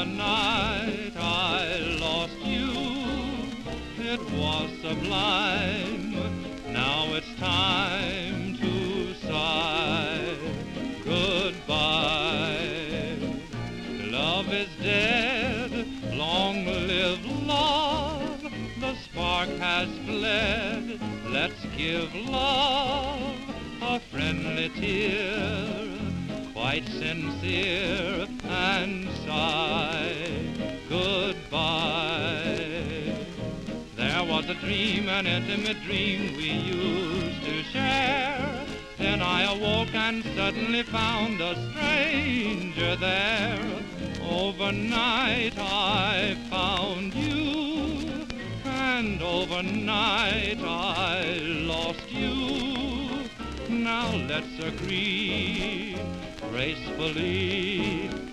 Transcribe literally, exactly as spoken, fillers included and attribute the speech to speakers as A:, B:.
A: overnight I lost you. It was sublime. Now it's time to sigh goodbye. Love is dead. Long live love. The spark has fled. Let's give love a friendly tear, quite sincere, and sigh goodbye. There was a dream, an intimate dream we used to share. Then I awoke and suddenly found a stranger there. Overnight I found you, and overnight I lost you. Now let's agree gracefully